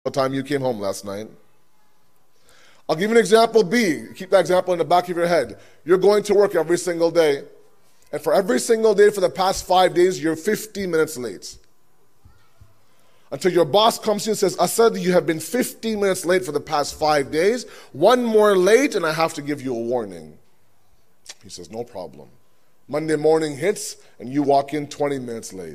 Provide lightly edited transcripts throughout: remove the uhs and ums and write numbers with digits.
the time you came home last night. I'll give you an example B. Keep that example in the back of your head. You're going to work every single day. And for every single day for the past 5 days, you're 15 minutes late. Until your boss comes to you and says, Asad, you have been 15 minutes late for the past 5 days. One more late and I have to give you a warning. He says, no problem. Monday morning hits and you walk in 20 minutes late.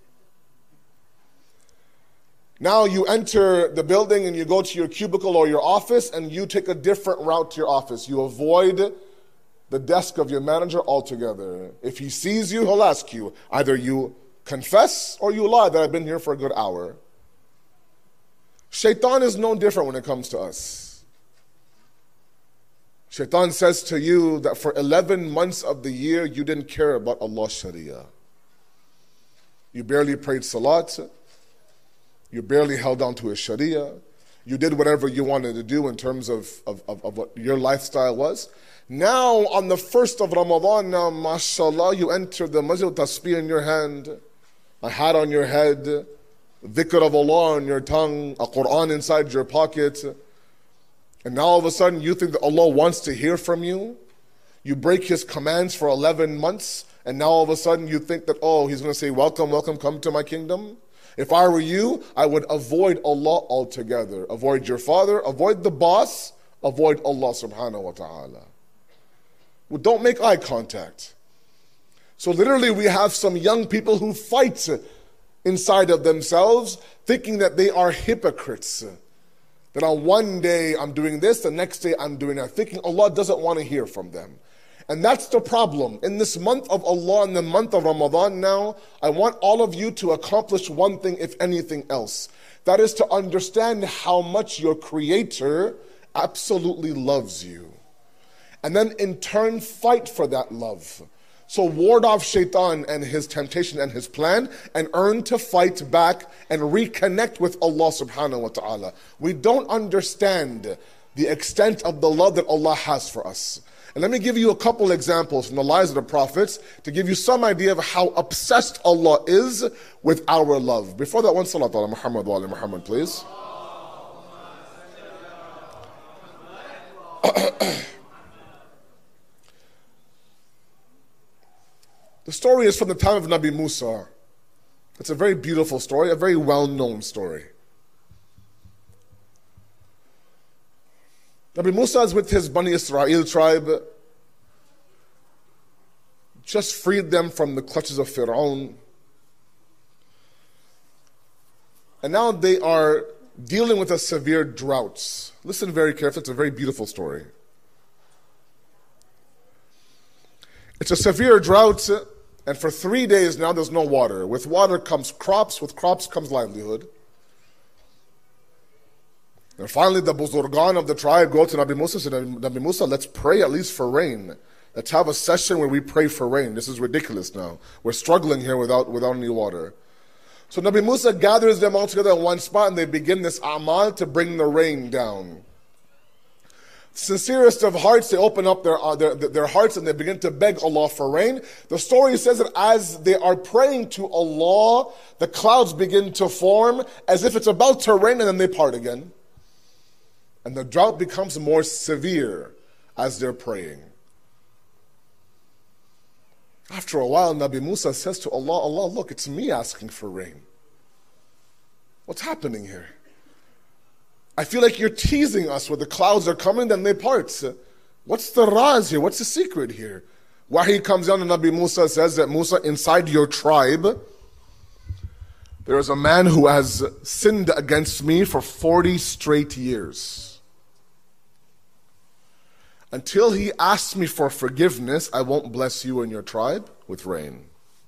Now you enter the building and you go to your cubicle or your office and you take a different route to your office. You avoid the desk of your manager altogether. If he sees you, he'll ask you, either you confess or you lie that I've been here for a good hour. Shaitan is no different when it comes to us. Shaitan says to you that for 11 months of the year, you didn't care about Allah's Sharia. You barely prayed salat. You barely held on to his Sharia. You did whatever you wanted to do in terms of what your lifestyle was. Now, on the 1st of Ramadan, now, mashallah, you enter the masjid with tasbih in your hand, a hat on your head, dhikr of Allah on your tongue, a Quran inside your pocket. And now all of a sudden you think that Allah wants to hear from you. You break His commands for 11 months, and now all of a sudden you think that, oh, He's going to say, welcome, welcome, come to my kingdom. If I were you, I would avoid Allah altogether. Avoid your father, avoid the boss, avoid Allah subhanahu wa ta'ala. Well, don't make eye contact. So literally we have some young people who fight inside of themselves, thinking that they are hypocrites. That on one day I'm doing this, the next day I'm doing that, thinking Allah doesn't want to hear from them. And that's the problem. In this month of Allah, in the month of Ramadan now, I want all of you to accomplish one thing, if anything else. That is to understand how much your Creator absolutely loves you. And then in turn, fight for that love. So ward off Shaitan and his temptation and his plan, and earn to fight back and reconnect with Allah subhanahu wa ta'ala. We don't understand the extent of the love that Allah has for us. And let me give you a couple examples from the lives of the prophets to give you some idea of how obsessed Allah is with our love. Before that, one salat ala Muhammad wa ala Muhammad, please. The story is from the time of Nabi Musa. It's a very beautiful story, a very well-known story. Nabi Musa is with his Bani Israel tribe, just freed them from the clutches of Fir'aun. And now they are dealing with a severe drought. Listen very carefully, it's a very beautiful story. It's a severe drought, and for 3 days now there's no water. With water comes crops, with crops comes livelihood. And finally the Buzurgan of the tribe go to Nabi Musa and say, Nabi Musa, let's pray at least for rain. Let's have a session where we pray for rain. This is ridiculous now. We're struggling here without any water. So Nabi Musa gathers them all together in one spot and they begin this amal to bring the rain down. Sincerest of hearts, they open up their hearts and they begin to beg Allah for rain. The story says that as they are praying to Allah, the clouds begin to form as if it's about to rain, and then they part again. And the drought becomes more severe as they're praying. After a while, Nabi Musa says to Allah, Allah, look, it's me asking for rain. What's happening here? I feel like you're teasing us where the clouds are coming, then they part. What's the raz here? What's the secret here? Wahi comes down and Nabi Musa says that, Musa, inside your tribe, there is a man who has sinned against me for 40 straight years. Until he asks me for forgiveness, I won't bless you and your tribe with rain.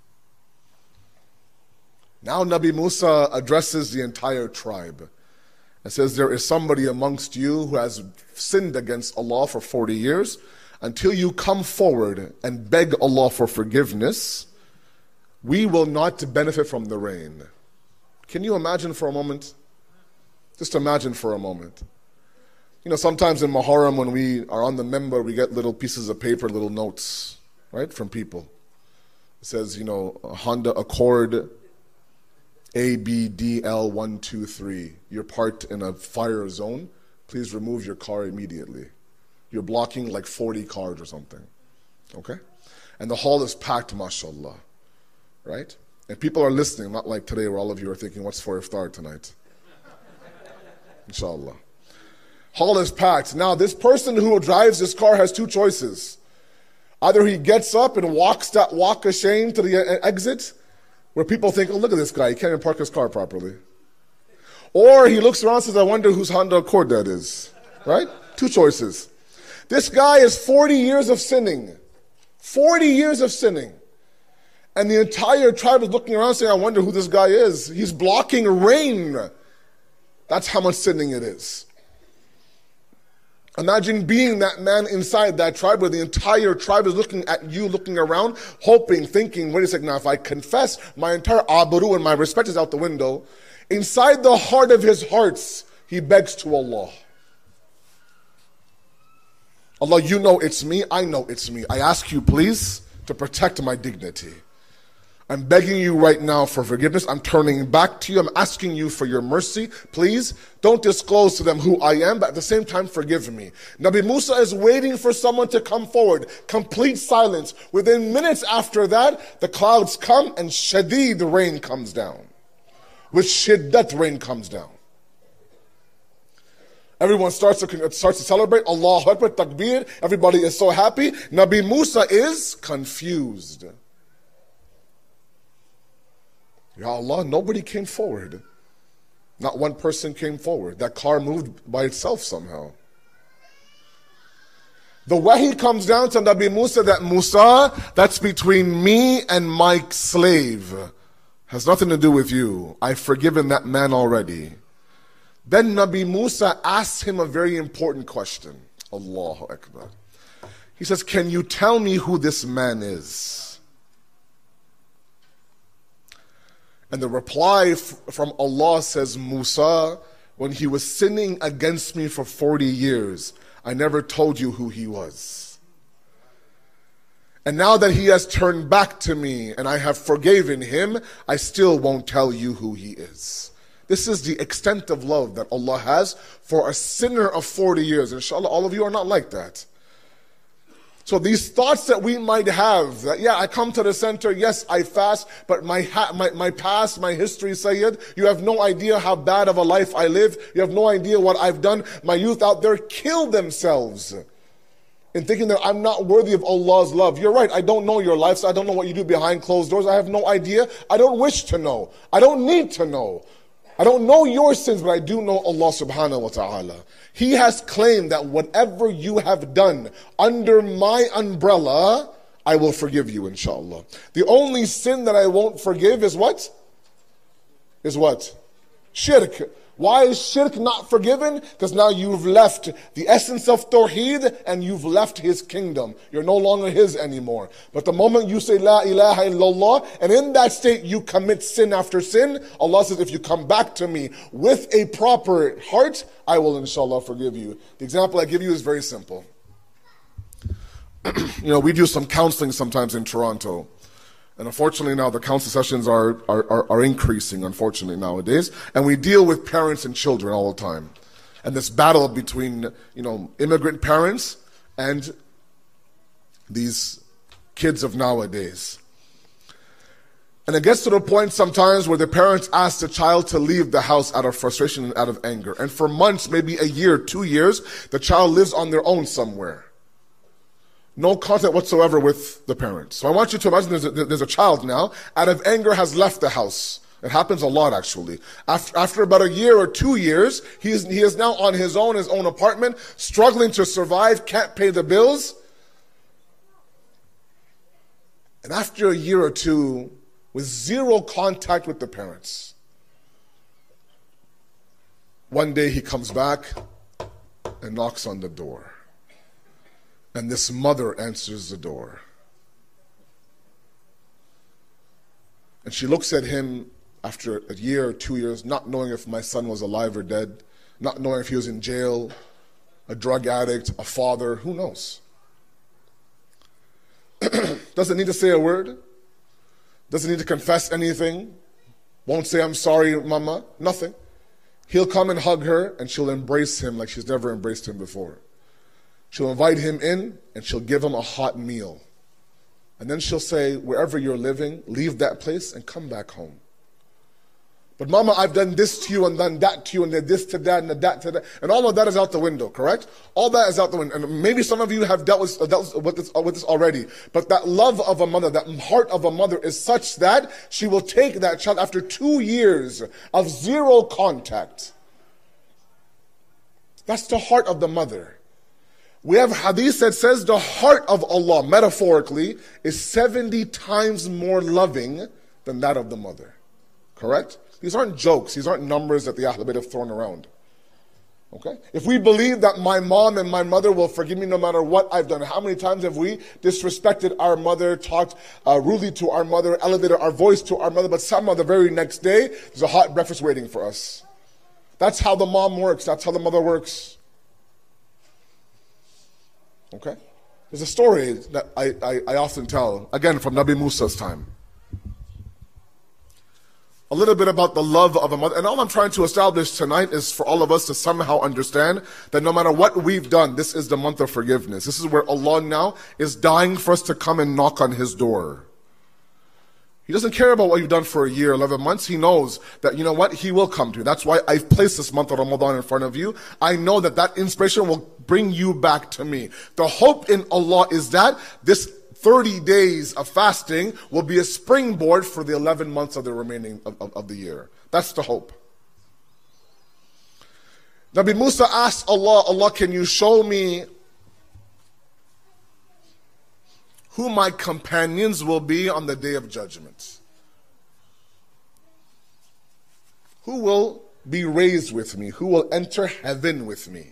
Now Nabi Musa addresses the entire tribe and says, there is somebody amongst you who has sinned against Allah for 40 years. Until you come forward and beg Allah for forgiveness, we will not benefit from the rain. Can you imagine for a moment? Just imagine for a moment. You know, sometimes in Muharram when we are on the member, we get little pieces of paper, little notes, right, from people. It says, you know, a Honda Accord, ABDL123. You're parked in a fire zone. Please remove your car immediately. You're blocking like 40 cars or something. Okay? And the hall is packed, mashallah. Right? And people are listening, not like today where all of you are thinking, what's for iftar tonight? Inshallah. Hall is packed. Now, this person who drives this car has two choices. Either he gets up and walks that walk of shame to the exit, where people think, oh, look at this guy, he can't even park his car properly. Or he looks around and says, I wonder whose Honda Accord that is. Right? Two choices. This guy is 40 years of sinning. 40 years of sinning. And the entire tribe is looking around saying, I wonder who this guy is. He's blocking rain. That's how much sinning it is. Imagine being that man inside that tribe where the entire tribe is looking at you, looking around, hoping, thinking, wait a second, now if I confess, my entire aburu and my respect is out the window. Inside the heart of his hearts, he begs to Allah. Allah, you know it's me, I know it's me. I ask you, please, to protect my dignity. I'm begging you right now for forgiveness. I'm turning back to you. I'm asking you for your mercy. Please don't disclose to them who I am, but at the same time, forgive me. Nabi Musa is waiting for someone to come forward. Complete silence. Within minutes after that, the clouds come and shadid rain comes down. With shiddat rain comes down. Everyone starts to celebrate. Allahu Akbar, takbir. Everybody is so happy. Nabi Musa is confused. Ya Allah, nobody came forward. Not one person came forward. That car moved by itself somehow. The wahi comes down to Nabi Musa that Musa, that's between me and my slave. Has nothing to do with you. I've forgiven that man already. Then Nabi Musa asks him a very important question. Allahu Akbar. He says, can you tell me who this man is? And the reply from Allah says, Musa, when he was sinning against me for 40 years, I never told you who he was. And now that he has turned back to me and I have forgiven him, I still won't tell you who he is. This is the extent of love that Allah has for a sinner of 40 years. Inshallah, all of you are not like that. So these thoughts that we might have, that yeah, I come to the center, yes, I fast, but my past, my history, Sayyid, you have no idea how bad of a life I live. You have no idea what I've done. My youth out there kill themselves in thinking that I'm not worthy of Allah's love. You're right, I don't know your life, so I don't know what you do behind closed doors. I have no idea. I don't wish to know. I don't need to know. I don't know your sins, but I do know Allah subhanahu wa ta'ala. He has claimed that whatever you have done under my umbrella, I will forgive you, inshallah. The only sin that I won't forgive is what? Is what? Shirk. Why is shirk not forgiven? Because now you've left the essence of Tawheed and you've left His kingdom. You're no longer His anymore. But the moment you say La ilaha illallah, and in that state you commit sin after sin, Allah says, if you come back to me with a proper heart, I will inshallah forgive you. The example I give you is very simple. We do some counseling sometimes in Toronto. And unfortunately now the counsel sessions are increasing, unfortunately, nowadays. And we deal with parents and children all the time. And this battle between, immigrant parents and these kids of nowadays. And it gets to the point sometimes where the parents ask the child to leave the house out of frustration and out of anger. And for months, maybe a year, 2 years, the child lives on their own somewhere. No contact whatsoever with the parents. So I want you to imagine there's a child now, out of anger has left the house. It happens a lot actually. After about a year or 2 years, he is now on his own apartment, struggling to survive, can't pay the bills. And after a year or two, with zero contact with the parents, one day he comes back and knocks on the door. And this mother answers the door. And she looks at him after a year or 2 years, not knowing if my son was alive or dead, not knowing if he was in jail, a drug addict, a father, who knows? Doesn't need to say a word, doesn't need to confess anything. Won't say, I'm sorry, mama, nothing. He'll come and hug her, and she'll embrace him like she's never embraced him before. She'll invite him in, and she'll give him a hot meal. And then she'll say, wherever you're living, leave that place and come back home. But mama, I've done this to you and done that to you and did this to that and that to that. And all of that is out the window, correct? All that is out the window. And maybe some of you have dealt with this already. But that love of a mother, that heart of a mother is such that she will take that child after 2 years of zero contact. That's the heart of the mother. We have hadith that says the heart of Allah, metaphorically, is 70 times more loving than that of the mother. Correct? These aren't jokes. These aren't numbers that the Ahlul Bayt have thrown around. Okay? If we believe that my mom and my mother will forgive me no matter what I've done, how many times have we disrespected our mother, talked rudely to our mother, elevated our voice to our mother, but somehow the very next day, there's a hot breakfast waiting for us. That's how the mom works. That's how the mother works. Okay? There's a story that I often tell, again, from Nabi Musa's time. A little bit about the love of a mother. And all I'm trying to establish tonight is for all of us to somehow understand that no matter what we've done, this is the month of forgiveness. This is where Allah now is dying for us to come and knock on His door. He doesn't care about what you've done for a year, 11 months. He knows that, you know what, He will come to you. That's why I've placed this month of Ramadan in front of you. I know that that inspiration will bring you back to me. The hope in Allah is that this 30 days of fasting will be a springboard for the 11 months of the remaining of the year. That's the hope. Nabi Musa asked Allah, Allah, can you show me who my companions will be on the day of judgment? Who will be raised with me? Who will enter heaven with me?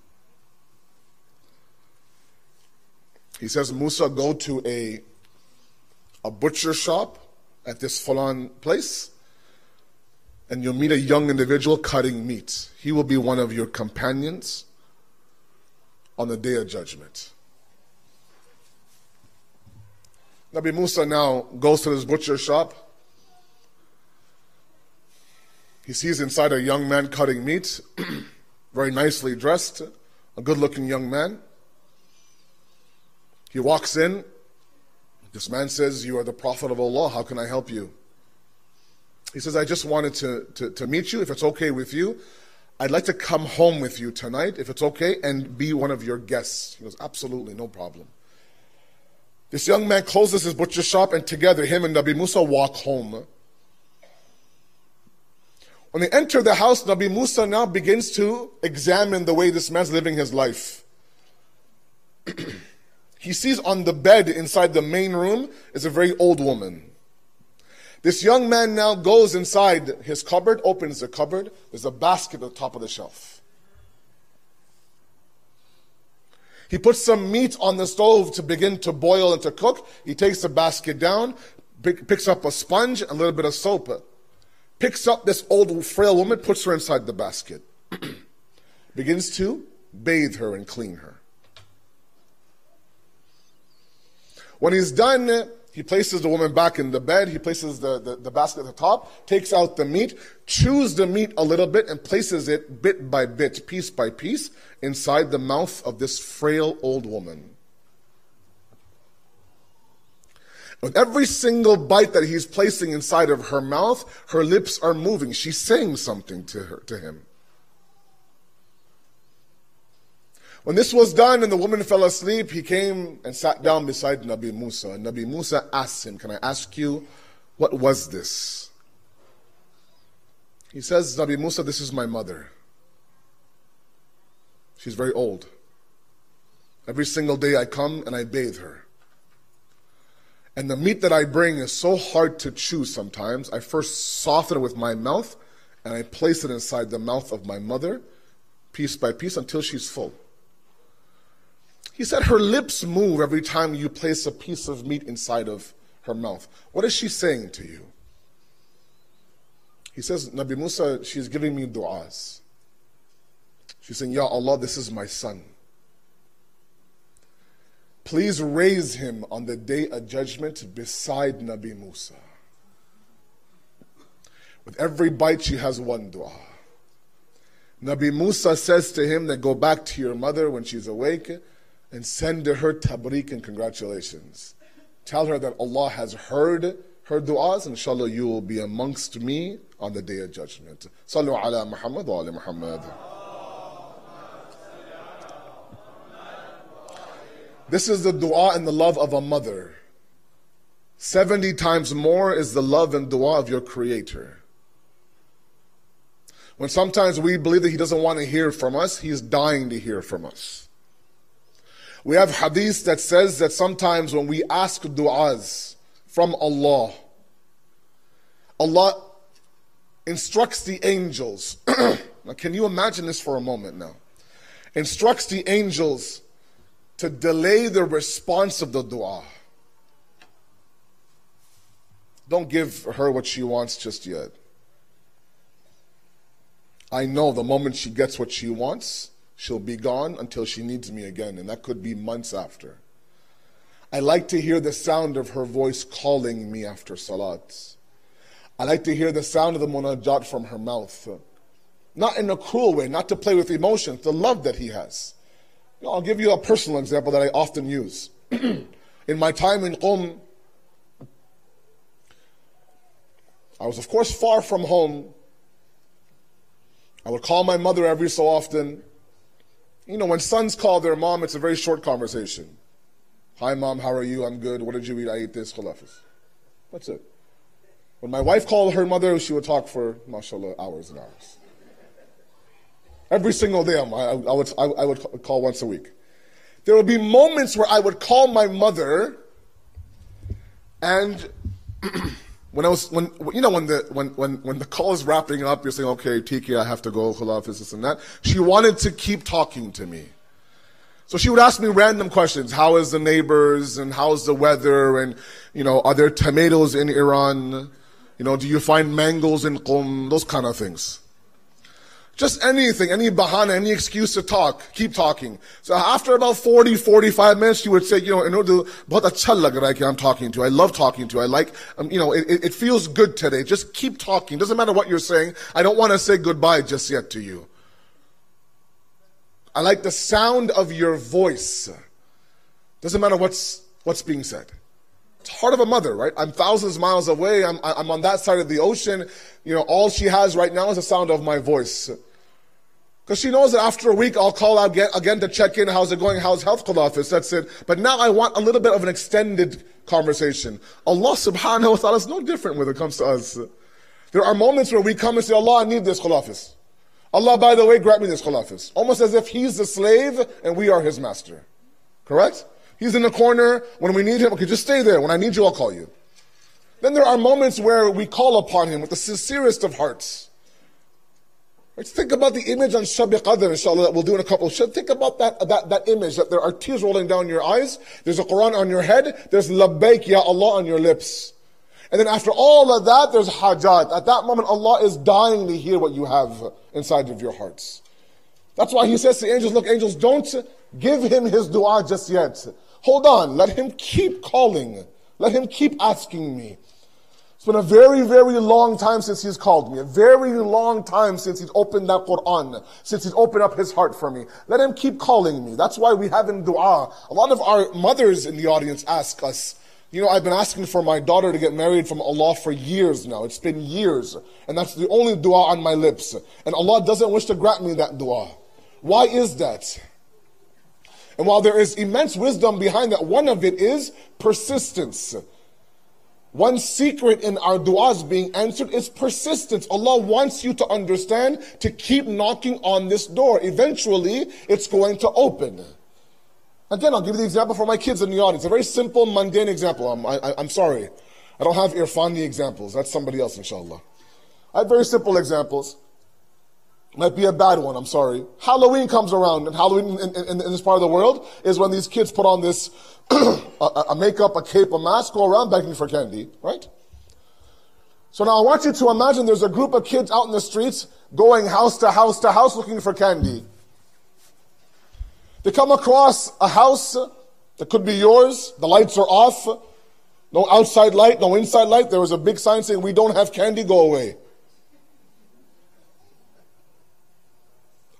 He says, Musa, go to a butcher shop at this Fulan place, and you'll meet a young individual cutting meat. He will be one of your companions on the day of judgment. Nabi Musa now goes to this butcher shop. He sees inside a young man cutting meat, very nicely dressed, a good-looking young man. He walks in. This man says, you are the Prophet of Allah. How can I help you? He says, I just wanted to meet you. If it's okay with you, I'd like to come home with you tonight, if it's okay, and be one of your guests. He goes, absolutely, no problem. This young man closes his butcher shop, and together, him and Nabi Musa walk home. When they enter the house, Nabi Musa now begins to examine the way this man's living his life. He sees on the bed inside the main room is a very old woman. This young man now goes inside his cupboard, opens the cupboard. There's a basket at the top of the shelf. He puts some meat on the stove to begin to boil and to cook. He takes the basket down, picks up a sponge, a little bit of soap, picks up this old frail woman, puts her inside the basket, begins to bathe her and clean her. When he's done, he places the woman back in the bed, he places the basket at the top, takes out the meat, chews the meat a little bit, and places it bit by bit, piece by piece, inside the mouth of this frail old woman. With every single bite that he's placing inside of her mouth, her lips are moving. She's saying something to him. When this was done and the woman fell asleep, he came and sat down beside Nabi Musa. And Nabi Musa asked him, can I ask you, what was this? He says, Nabi Musa, this is my mother. She's very old. Every single day I come and I bathe her. And the meat that I bring is so hard to chew sometimes. I first soften it with my mouth and I place it inside the mouth of my mother, piece by piece, until she's full. He said her lips move every time you place a piece of meat inside of her mouth. What is she saying to you? He says, Nabi Musa, she's giving me du'as. She's saying, Ya Allah, this is my son. Please raise him on the day of judgment beside Nabi Musa. With every bite, she has one dua. Nabi Musa says to him that go back to your mother when she's awake and send to her tabrik and congratulations. Tell her that Allah has heard her du'as, and inshallah you will be amongst me on the day of judgment. Sallu ala Muhammad wa ala Muhammad. This is the dua and the love of a mother. 70 times more is the love and dua of your Creator. When sometimes we believe that He doesn't want to hear from us, He is dying to hear from us. We have hadith that says that sometimes when we ask du'as from Allah, Allah instructs the angels. Now, can you imagine this for a moment now? Instructs the angels to delay the response of the dua. Don't give her what she wants just yet. I know the moment she gets what she wants, she'll be gone until she needs me again, and that could be months after. I like to hear the sound of her voice calling me after salat. I like to hear the sound of the munajat from her mouth. Not in a cruel way, not to play with emotions, the love that He has. I'll give you a personal example that I often use. In my time in Qom, I was of course far from home. I would call my mother every so often. You know, when sons call their mom, it's a very short conversation. Hi mom, how are you? I'm good. What did you eat? I ate this. Khulafis. That's it. When my wife called her mother, she would talk for, mashallah, hours and hours. Every single day, I would call once a week. There would be moments where I would call my mother, and when the call is wrapping up, you're saying, okay, Tiki, I have to go, Khulafis, this and that. She wanted to keep talking to me. So she would ask me random questions. How is the neighbors, and how's the weather, and, are there tomatoes in Iran? Do you find mangoes in Qom? Those kind of things. Just anything, any bahana, any excuse to talk, keep talking. So after about 40, 45 minutes, she would say, in order to, bahut acha lag raha hai ki I'm talking to you. I love talking to you. I like, it feels good today. Just keep talking. Doesn't matter what you're saying. I don't want to say goodbye just yet to you. I like the sound of your voice. Doesn't matter what's being said. It's the heart of a mother, right? I'm thousands of miles away. I'm on that side of the ocean. All she has right now is the sound of my voice. Because she knows that after a week, I'll call out again to check in. How's it going? How's health, Khulafis? That's it. But now I want a little bit of an extended conversation. Allah subhanahu wa ta'ala is no different when it comes to us. There are moments where we come and say, Allah, I need this, Khulafis. Allah, by the way, grant me this, Khulafis. Almost as if He's the slave and we are His master. Correct? He's in the corner. When we need Him, okay, just stay there. When I need you, I'll call you. Then there are moments where we call upon Him with the sincerest of hearts. Let's think about the image on Shab Qadr, inshallah, that we'll do in a couple of shab. Think about that image, that there are tears rolling down your eyes. There's a Quran on your head. There's labbaik, ya Allah, on your lips. And then after all of that, there's hajat. At that moment, Allah is dying to hear what you have inside of your hearts. That's why He says to angels, look, angels, don't give Him His dua just yet. Hold on, let Him keep calling. Let Him keep asking me. It's been a very, very long time since He's called me. A very long time since He's opened that Quran. Since He's opened up His heart for me. Let Him keep calling me. That's why we have in dua. A lot of our mothers in the audience ask us, I've been asking for my daughter to get married from Allah for years now. It's been years. And that's the only dua on my lips. And Allah doesn't wish to grant me that dua. Why is that? And while there is immense wisdom behind that, one of it is persistence. One secret in our du'as being answered is persistence. Allah wants you to understand to keep knocking on this door. Eventually, it's going to open. Again, I'll give you the example for my kids in the audience. A very simple, mundane example. I'm sorry. I don't have Irfani examples. That's somebody else, inshallah. I have very simple examples. Might be a bad one, I'm sorry. Halloween comes around, and Halloween in this part of the world is when these kids put on this a makeup, a cape, a mask, go around begging for candy, right? So now I want you to imagine there's a group of kids out in the streets going house to house to house looking for candy. They come across a house that could be yours, the lights are off, no outside light, no inside light. There was a big sign saying, we don't have candy, go away.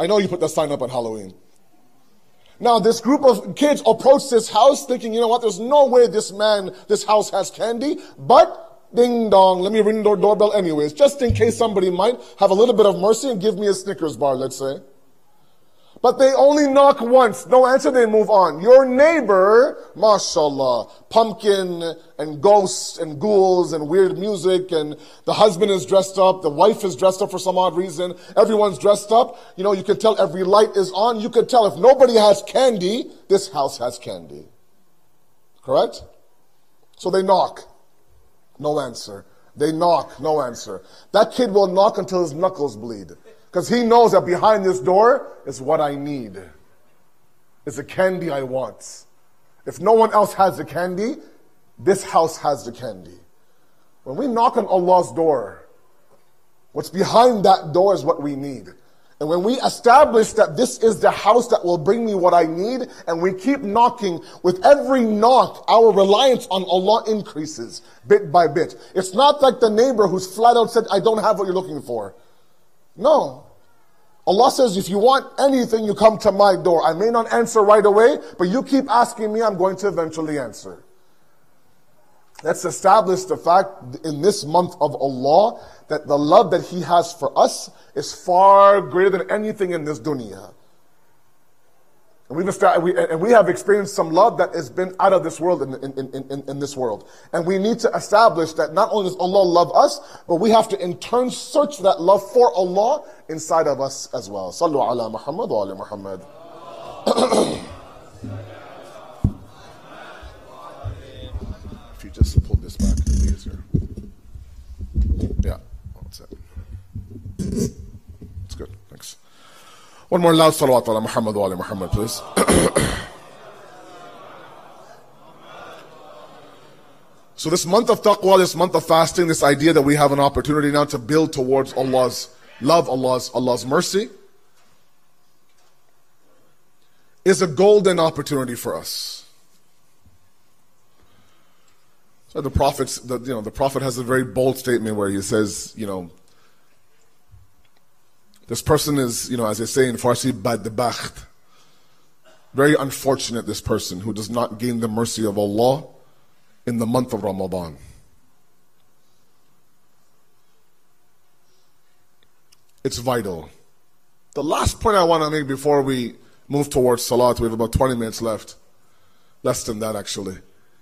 I know you put the sign up on Halloween. Now, this group of kids approach this house thinking, you know what, there's no way this house has candy, but ding dong, let me ring the doorbell anyways, just in case somebody might have a little bit of mercy and give me a Snickers bar, let's say. But they only knock once. No answer, they move on. Your neighbor, mashallah, pumpkin and ghosts and ghouls and weird music, and the husband is dressed up, the wife is dressed up for some odd reason, everyone's dressed up. You know, you can tell every light is on. You can tell if nobody has candy, this house has candy. Correct? So they knock. No answer. They knock. No answer. That kid will knock until his knuckles bleed. Because he knows that behind this door is what I need. It's the candy I want. If no one else has the candy, this house has the candy. When we knock on Allah's door, what's behind that door is what we need. And when we establish that this is the house that will bring me what I need, and we keep knocking, with every knock, our reliance on Allah increases bit by bit. It's not like the neighbor who's flat out said, I don't have what you're looking for. No. Allah says, if you want anything, you come to my door. I may not answer right away, but you keep asking me, I'm going to eventually answer. Let's establish the fact in this month of Allah that the love that He has for us is far greater than anything in this dunya. And we have experienced some love that has been out of this world in this world. And we need to establish that not only does Allah love us, but we have to in turn search that love for Allah inside of us as well. Sallu ala Muhammad wa ala Muhammad. If you just pull this back, it'll be easier. Yeah, that's it. It's good, thanks. One more loud salawat ala Muhammad wa ala Muhammad, please. So this month of taqwa, this month of fasting, this idea that we have an opportunity now to build towards Allah's love, Allah's mercy, is a golden opportunity for us. So the Prophet has a very bold statement where he says, this person is, as they say in Farsi, badbakht. Very unfortunate, this person who does not gain the mercy of Allah in the month of Ramadan. It's vital. The last point I want to make before we move towards Salat, we have about 20 minutes left. Less than that, actually.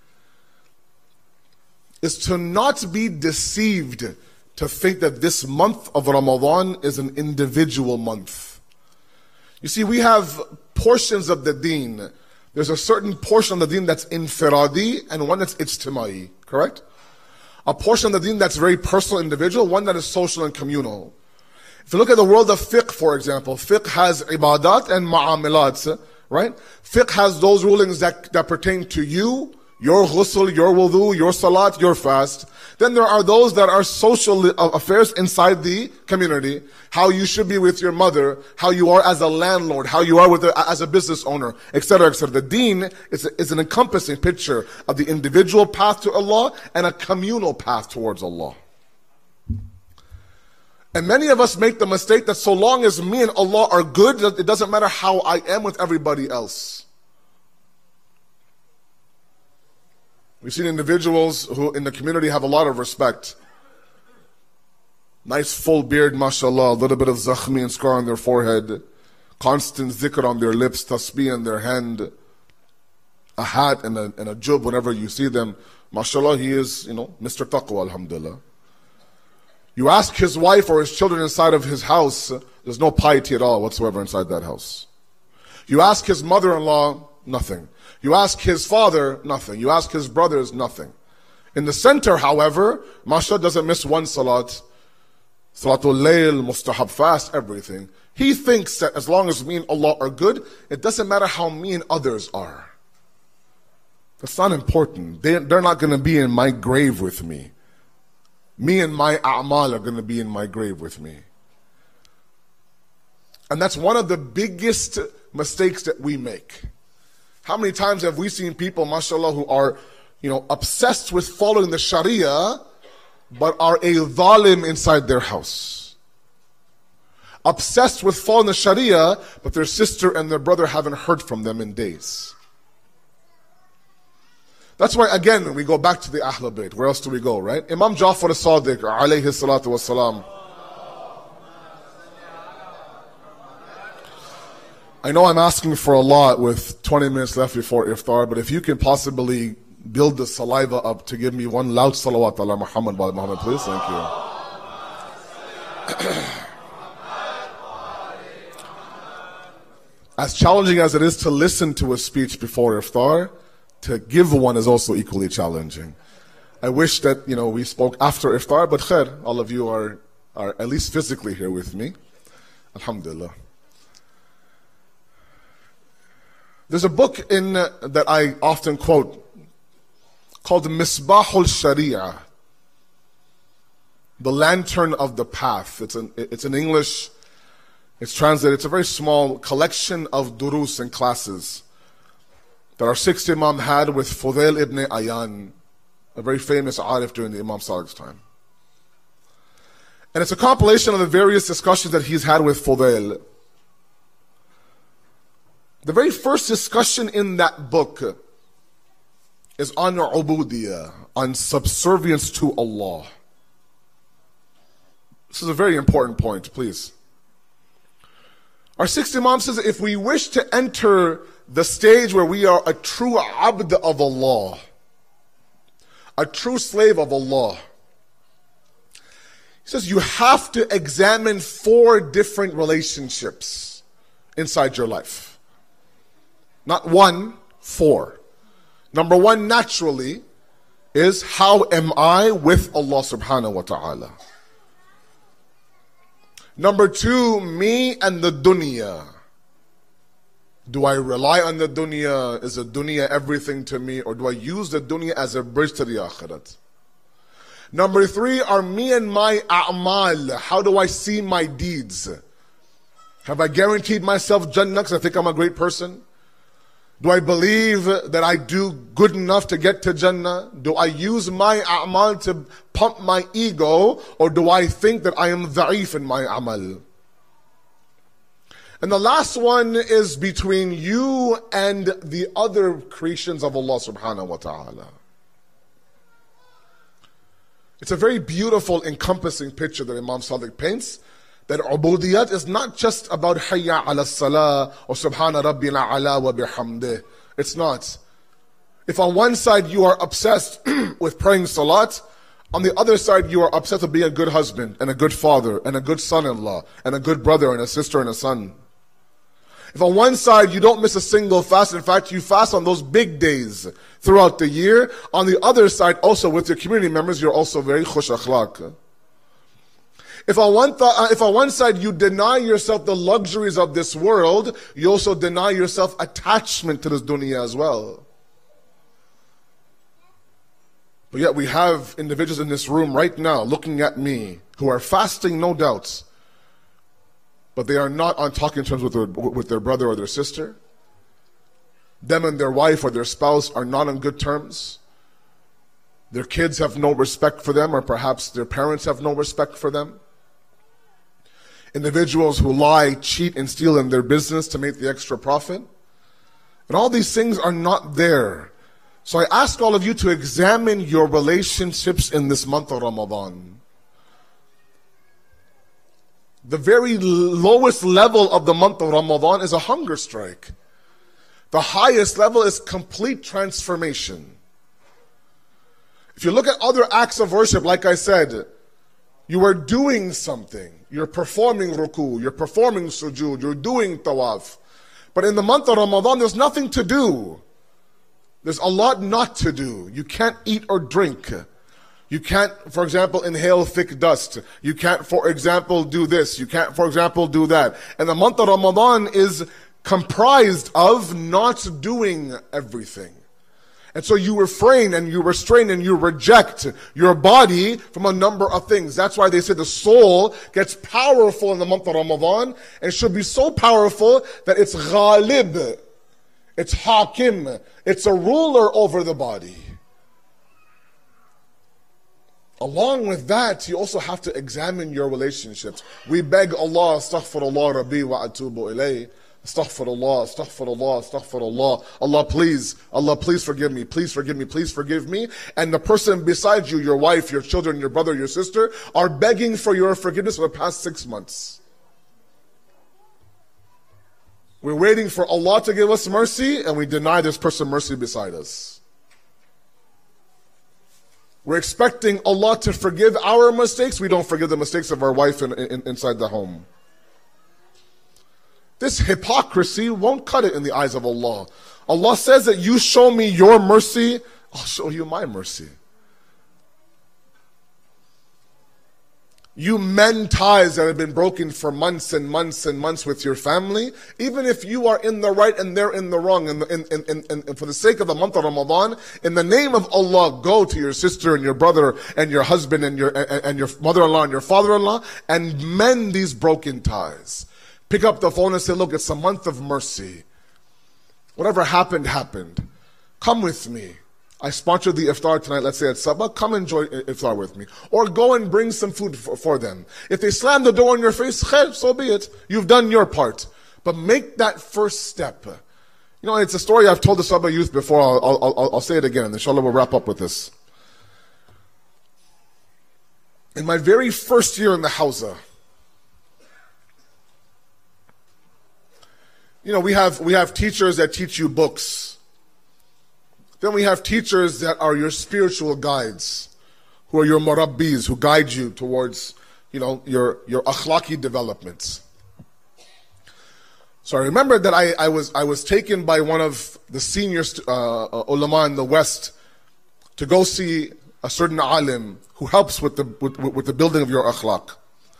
Is to not be deceived to think that this month of Ramadan is an individual month. You see, we have portions of the deen. There's a certain portion of the deen that's infiradi and one that's ijtimai, correct? A portion of the deen that's very personal, individual, one that is social and communal. If you look at the world of fiqh, for example, fiqh has ibadat and ma'amilat, right? Fiqh has those rulings that pertain to you, your ghusl, your wudu, your salat, your fast. Then there are those that are social affairs inside the community. How you should be with your mother, how you are as a landlord, how you are as a business owner, etc., etc. The deen is an encompassing picture of the individual path to Allah and a communal path towards Allah. And many of us make the mistake that so long as me and Allah are good, it doesn't matter how I am with everybody else. We've seen individuals who in the community have a lot of respect. Nice full beard, mashallah, a little bit of zakhmi and scar on their forehead, constant zikr on their lips, tasbih in their hand, a hat and a jub whenever you see them. Mashallah, he is, Mr. Taqwa, alhamdulillah. You ask his wife or his children inside of his house, there's no piety at all whatsoever inside that house. You ask his mother-in-law, nothing. You ask his father, nothing. You ask his brothers, nothing. In the center, however, mashallah doesn't miss one salat. Salatul layl, mustahab fast, everything. He thinks that as long as me and Allah are good, it doesn't matter how me and others are. That's not important. They're not going to be in my grave with me. Me and my a'mal are going to be in my grave with me. And that's one of the biggest mistakes that we make. How many times have we seen people, mashallah, who are, obsessed with following the Sharia, but are a zalim inside their house? obsessed with following the Sharia, but their sister and their brother haven't heard from them in days. That's why, again, we go back to the Ahlul Bayt. Where else do we go, right? Imam Ja'far as-Sadiq, alayhi salatu wassalam. I know I'm asking for a lot with 20 minutes left before iftar, but if you can possibly build the saliva up to give me one loud salawat ala Muhammad wa Muhammad, please, thank you. As challenging as it is to listen to a speech before iftar, to give one is also equally challenging. I wish that, we spoke after iftar, but khair, all of you are at least physically here with me. Alhamdulillah. There's a book that I often quote called Misbahul Sharia, The Lantern of the Path. It's in English. It's translated. It's a very small collection of durus and classes that our sixth Imam had with Fudail ibn Ayan, a very famous arif during the Imam Sadiq's time. And it's a compilation of the various discussions that he's had with Fudail. The very first discussion in that book is on ubudiyah, on subservience to Allah. This is a very important point, please. Our sixth Imam says that if we wish to enter the stage where we are a true abd of Allah, a true slave of Allah, he says you have to examine 4 different relationships inside your life. Not 1, 4. Number 1, naturally, is how am I with Allah subhanahu wa ta'ala. Number 2, me and the dunya. Do I rely on the dunya? Is the dunya everything to me? Or do I use the dunya as a bridge to the akhirat? Number 3 are me and my a'mal. How do I see my deeds? Have I guaranteed myself Jannah because I think I'm a great person? Do I believe that I do good enough to get to Jannah? Do I use my a'mal to pump my ego? Or do I think that I am dha'if in my a'mal? And the last one is between you and the other creations of Allah subhanahu wa ta'ala. It's a very beautiful, encompassing picture that Imam Sadiq paints, that ubudiyat is not just about hayya ala salah or subhana rabbina ala wa bihamdih. It's not. If on one side you are obsessed with praying salat, on the other side you are obsessed with being a good husband and a good father and a good son-in-law and a good brother and a sister and a son. If on one side you don't miss a single fast, in fact you fast on those big days throughout the year, on the other side also with your community members you're also very khush akhlaq. If on one side you deny yourself the luxuries of this world, you also deny yourself attachment to this dunya as well. But yet we have individuals in this room right now looking at me who are fasting, no doubts, but they are not on talking terms with their brother or their sister. Them and their wife or their spouse are not on good terms. Their kids have no respect for them, or perhaps their parents have no respect for them. Individuals who lie, cheat, and steal in their business to make the extra profit. And all these things are not there. So I ask all of you to examine your relationships in this month of Ramadan. The very lowest level of the month of Ramadan is a hunger strike. The highest level is complete transformation. If you look at other acts of worship, like I said, you are doing something. You're performing ruku, you're performing sujood, you're doing tawaf. But in the month of Ramadan, there's nothing to do. There's a lot not to do. You can't eat or drink. You can't, for example, inhale thick dust. You can't, for example, do this. You can't, for example, do that. And the month of Ramadan is comprised of not doing everything. And so you refrain and you restrain and you reject your body from a number of things. That's why they say the soul gets powerful in the month of Ramadan, and should be so powerful that it's ghalib, it's hakim, it's a ruler over the body. Along with that, you also have to examine your relationships. We beg Allah, astaghfirullah rabbi wa atubu ilayh. Astaghfirullah, astaghfirullah, astaghfirullah. Allah please forgive me, please forgive me, please forgive me. And the person beside you, your wife, your children, your brother, your sister, are begging for your forgiveness for the past 6 months. We're waiting for Allah to give us mercy, and we deny this person mercy beside us. We're expecting Allah to forgive our mistakes. We don't forgive the mistakes of our wife inside the home. This hypocrisy won't cut it in the eyes of Allah. Allah says that you show me your mercy, I'll show you my mercy. You mend ties that have been broken for months and months and months with your family, even if you are in the right and they're in the wrong. And for the sake of the month of Ramadan, in the name of Allah, go to your sister and your brother and your husband and your mother-in-law and your father-in-law and mend these broken ties. Pick up the phone and say, look, it's a month of mercy. Whatever happened, happened. Come with me. I sponsored the iftar tonight, let's say at Sabah. Come enjoy iftar with me. Or go and bring some food for them. If they slam the door in your face, khair, so be it. You've done your part. But make that first step. You know, it's a story I've told the Sabah youth before. I'll say it again, and inshallah we'll wrap up with this. In my very first year in the Hawza, you know, we have teachers that teach you books. Then we have teachers that are your spiritual guides, who are your murabbis, who guide you towards, you know, your akhlaqi developments. So I remember that I was taken by one of the senior ulama in the West to go see a certain alim who helps with the building of your akhlaq.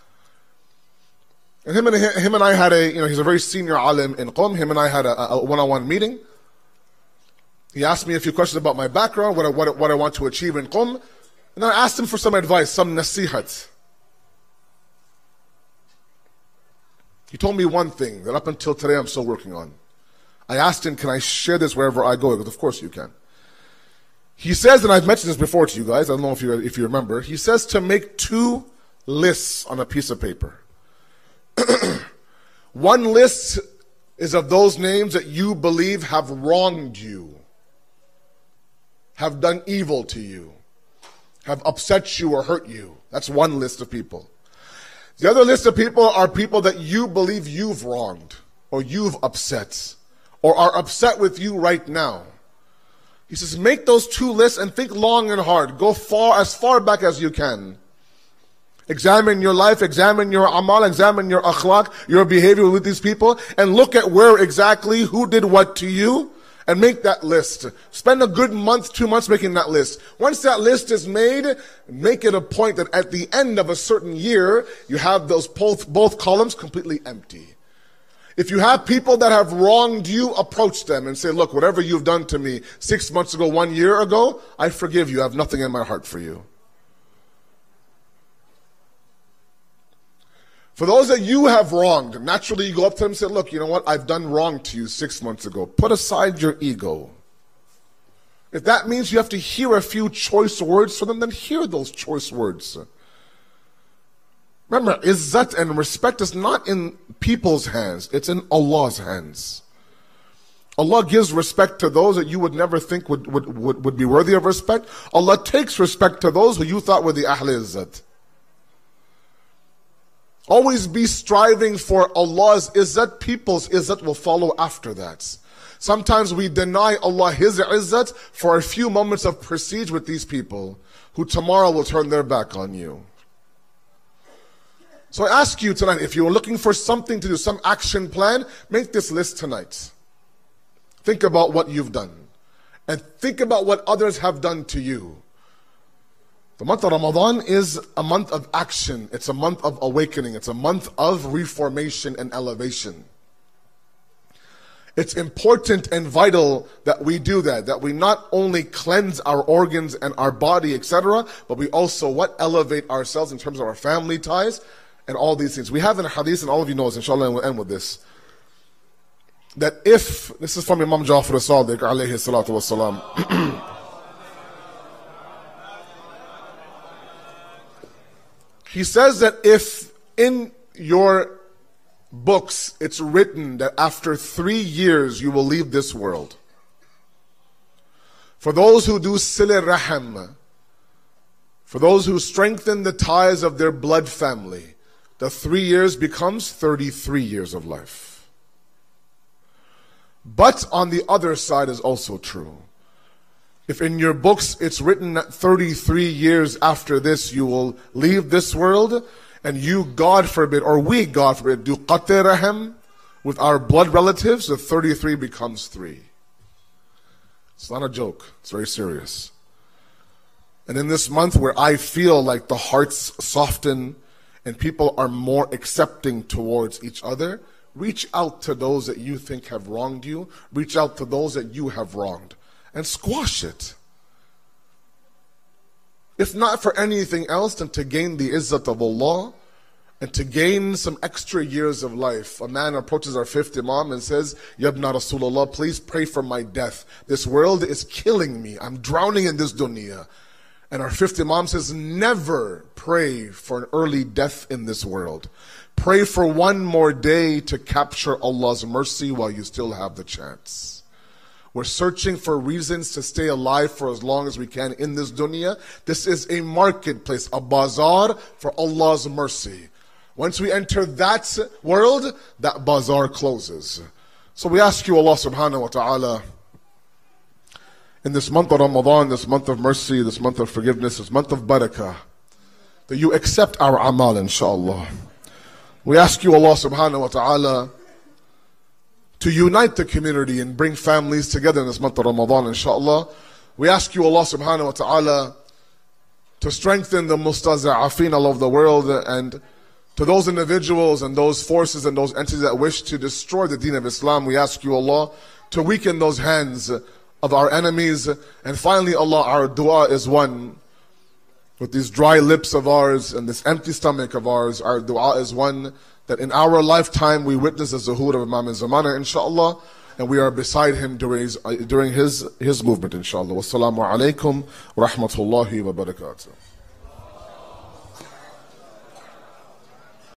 And him and I had he's a very senior alim in Qom. Him and I had a one-on-one meeting. He asked me a few questions about my background, what I want to achieve in Qom. And I asked him for some advice, some nasihat. He told me one thing that up until today I'm still working on. I asked him, can I share this wherever I go? He goes, of course you can. He says, and I've mentioned this before to you guys, I don't know if you remember, he says to make 2 lists on a piece of paper. One list is of those names that you believe have wronged you, have done evil to you, have upset you or hurt you. That's one list of people. The other list of people are people that you believe you've wronged or you've upset or are upset with you right now. He says, make those 2 lists and think long and hard. Go as far back as you can. Examine your life, examine your amal, examine your akhlaq, your behavior with these people, and look at where exactly, who did what to you, and make that list. Spend a good month, 2 months making that list. Once that list is made, make it a point that at the end of a certain year, you have those both columns completely empty. If you have people that have wronged you, approach them and say, look, whatever you've done to me 6 months ago, 1 year ago, I forgive you. I have nothing in my heart for you. For those that you have wronged, naturally you go up to them and say, look, you know what, I've done wrong to you 6 months ago. Put aside your ego. If that means you have to hear a few choice words from them, then hear those choice words. Remember, izzat and respect is not in people's hands, it's in Allah's hands. Allah gives respect to those that you would never think would be worthy of respect. Allah takes respect to those who you thought were the Ahl Izzat. Always be striving for Allah's izzat. People's izzat will follow after that. Sometimes we deny Allah His izzat for a few moments of prestige with these people who tomorrow will turn their back on you. So I ask you tonight, if you're looking for something to do, some action plan, make this list tonight. Think about what you've done. And think about what others have done to you. The month of Ramadan is a month of action. It's a month of awakening. It's a month of reformation and elevation. It's important and vital that we do that we not only cleanse our organs and our body, etc., but we also elevate ourselves in terms of our family ties and all these things. We have in a hadith, and all of you know this, inshallah, and we'll end with this, that this is from Imam Ja'far as-Sadiq, alayhi salatu wassalam. He says that if in your books it's written that after 3 years you will leave this world, for those who do Sil Rahim, for those who strengthen the ties of their blood family, the 3 years becomes 33 years of life. But on the other side is also true. If in your books it's written that 33 years after this you will leave this world, and you, God forbid, or we, God forbid, do Qat Rahim with our blood relatives, the 33 becomes 3. It's not a joke. It's very serious. And in this month where I feel like the hearts soften and people are more accepting towards each other, reach out to those that you think have wronged you. Reach out to those that you have wronged and squash it. If not for anything else, than to gain the izzat of Allah and to gain some extra years of life. A man approaches our fifth Imam and says, Yabna Rasulullah, please pray for my death. This world is killing me. I'm drowning in this dunya. And our fifth Imam says, never pray for an early death in this world. Pray for one more day to capture Allah's mercy while you still have the chance. We're searching for reasons to stay alive for as long as we can in this dunya. This is a marketplace, a bazaar for Allah's mercy. Once we enter that world, that bazaar closes. So we ask you, Allah subhanahu wa ta'ala, in this month of Ramadan, this month of mercy, this month of forgiveness, this month of barakah, that you accept our amal, inshaAllah. We ask you, Allah subhanahu wa ta'ala, to unite the community and bring families together in this month of Ramadan, inshaAllah. We ask you, Allah subhanahu wa ta'ala, to strengthen the mustaza'afin all over the world, and to those individuals and those forces and those entities that wish to destroy the deen of Islam, we ask you, Allah, to weaken those hands of our enemies. And finally, Allah, our dua is one. With these dry lips of ours and this empty stomach of ours, our dua is one, that in our lifetime we witness the zuhur of Imam Zamana, inshaAllah, and we are beside him during his movement, inshaAllah. Wassalamu alaikum wa rahmatullahi wa barakatuh.